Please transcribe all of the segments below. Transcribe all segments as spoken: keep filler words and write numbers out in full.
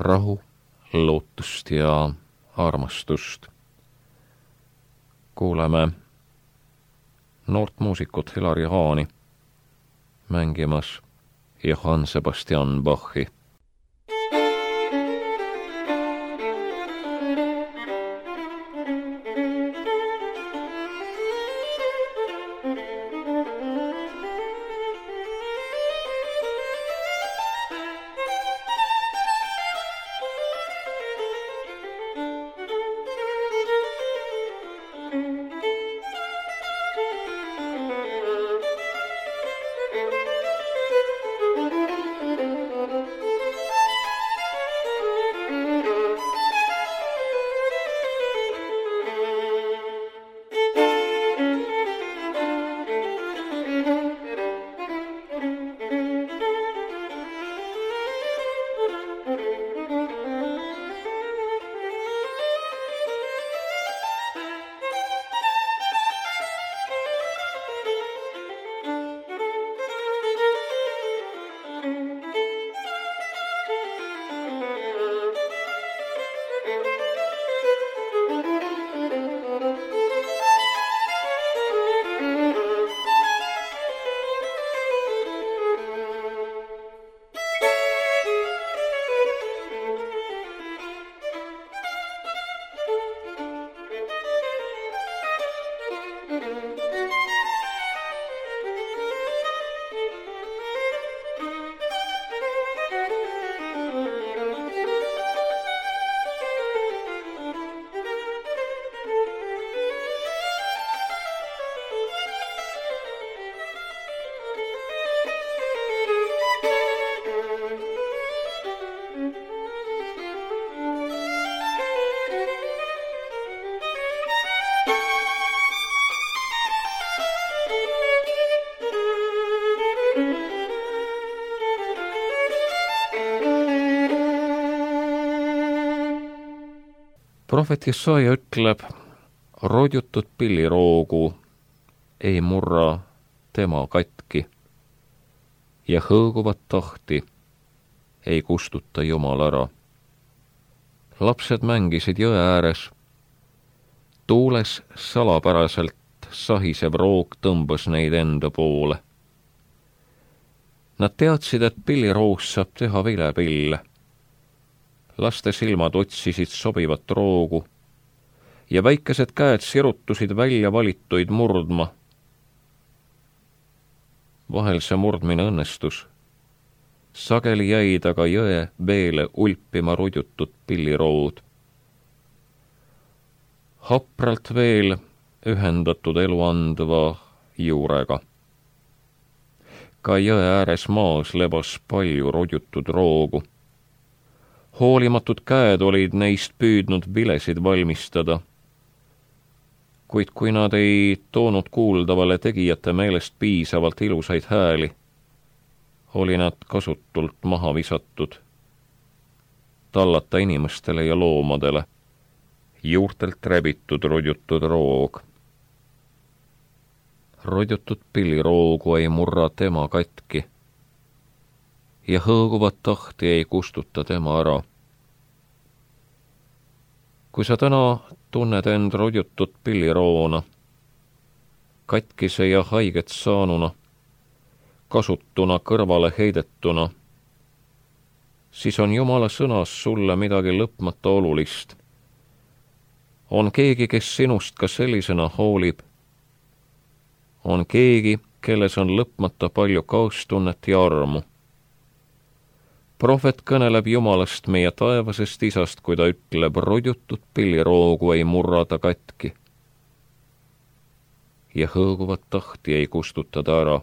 rahu, lootust ja armastust. Kuuleme noort muusikut Hilari Haani mängimas Johann Sebastian Bachi. Prohvet Jesaja ütleb, rodjutud pilliroogu ei murra tema katki ja hõõguvat tahti ei kustuta Jumal ära. Lapsed mängisid jõe ääres. Tuules salapäraselt sahisev roog tõmbas neid enda poole. Nad teadsid, et pilliroos saab teha vilepille. Laste silmad otsisid sobivat roogu ja väikesed käed sirutusid välja valituid murdma. Vahel see murdmine õnnestus. Sageli jäid aga jõe veele ulpima rudjutud pillirood. Hapralt veel ühendatud elu andva juurega. Ka jõe ääres maas lebas palju rudjutud roogu. Hoolimatud käed olid neist püüdnud vilesid valmistada, kuid kui nad ei toonud kuuldavale tegijate meelest piisavalt ilusaid hääli, oli nad kasutult maha visatud, tallata inimestele ja loomadele, juurtelt rebitud rudjutud roog. Rudjutud pilliroogu ei murra tema katki ja hõõguvat tahti ei kustuta tema ära. Kui sa täna tunned end rudjutud pilliroona, katkise ja haiget saanuna, kasutuna kõrvale heidetuna, siis on Jumala sõnas sulle midagi lõpmata olulist. On keegi, kes sinust ka sellisena hoolib. On keegi, kelles on lõpmata palju kaastunnet ja armu. Prohvet kõneleb Jumalast, meie taevasest isast, kui ta ütleb, rudjutud pilliroogu ei murra ta katki ja hõõguvat tahti ei kustutada ära.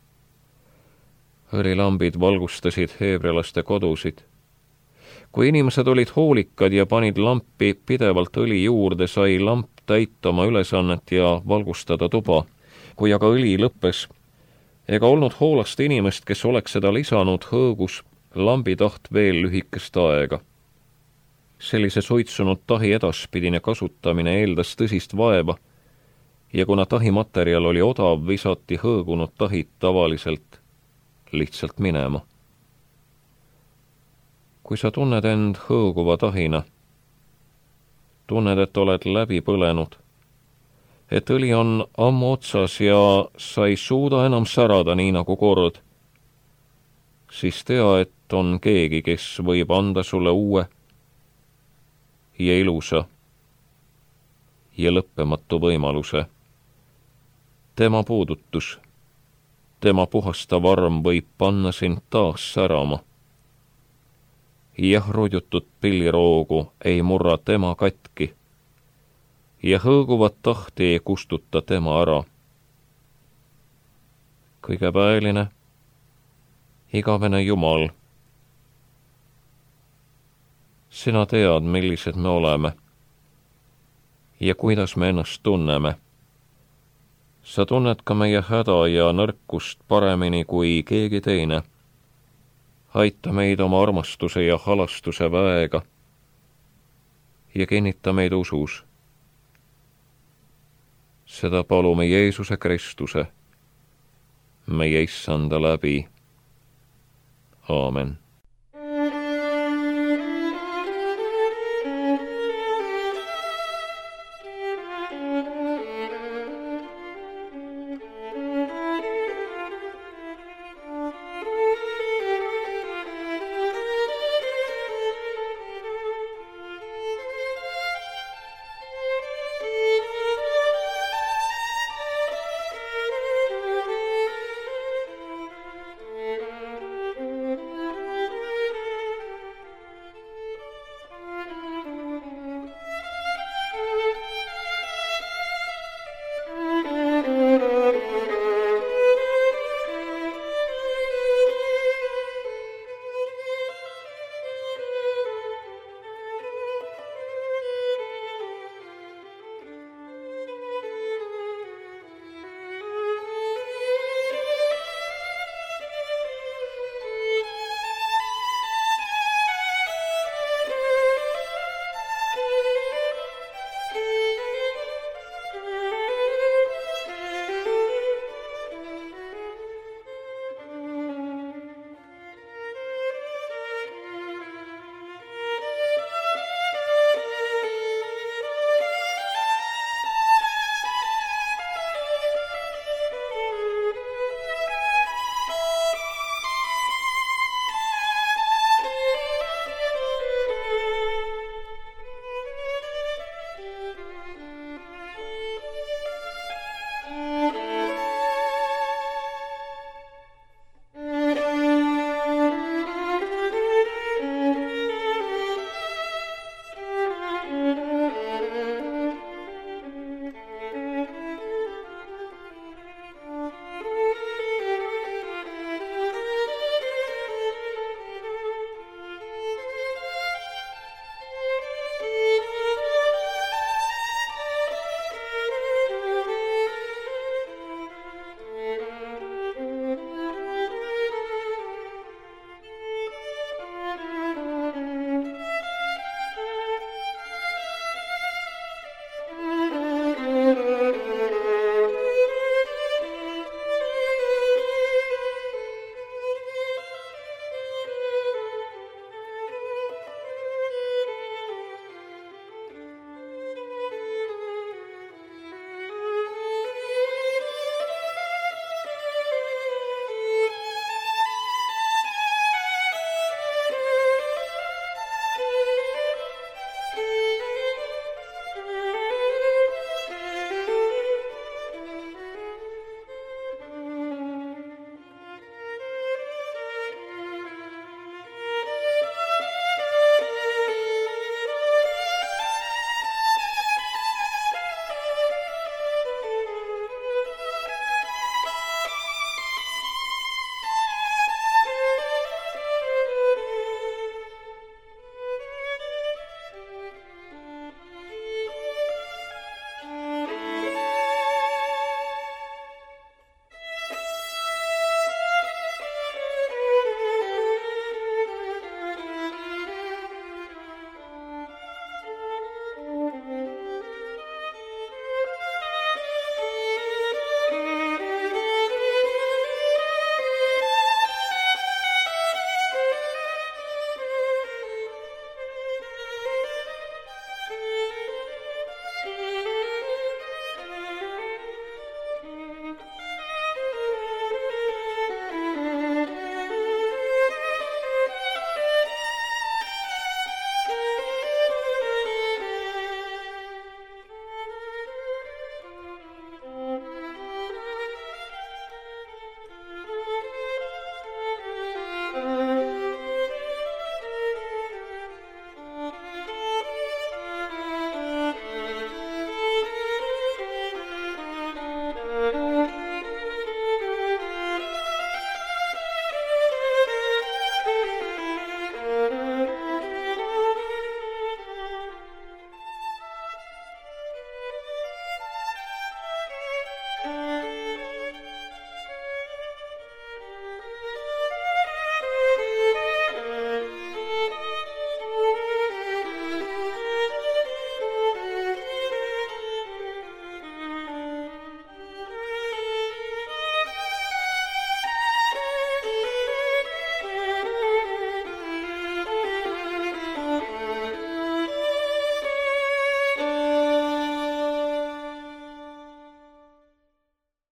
Õlilambid valgustasid heebrealaste kodusid. Kui inimesed olid hoolikad ja panid lampi pidevalt õli juurde, sai lamp täita oma ülesannet ja valgustada tuba. Kui aga õli lõppes, ega olnud hoolast inimest, kes oleks seda lisanud, hõõgus lambitaht veel lühikest aega. Sellise suitsunud tahi edaspidine kasutamine eeldas tõsist vaeva ja kuna tahimaterjal oli odav, visati hõõgunud tahid tavaliselt lihtsalt minema. kui sa tunned end hõõguva tahina, tunned, et oled läbi põlenud, et õli on ammu otsas ja sa ei suuda enam särada nii nagu kord, siis tea, et on keegi, kes võib anda sulle uue ja ilusa ja lõppematu võimaluse. Tema puudutus, tema puhastav arm võib panna sind taas särama. Jah, rudjutud pilliroogu ei murra tema katki ja hõõguvat tahti ei kustuta tema ära. Kõige pääline, igavene Jumal, sina tead, millised me oleme ja kuidas me ennast tunneme. Sa tunned ka meie häda ja nõrkust paremini kui keegi teine. Aita meid oma armastuse ja halastuse väega ja kinnita meid usus. Seda palume Jeesuse Kristuse, meie issanda läbi. Aamen.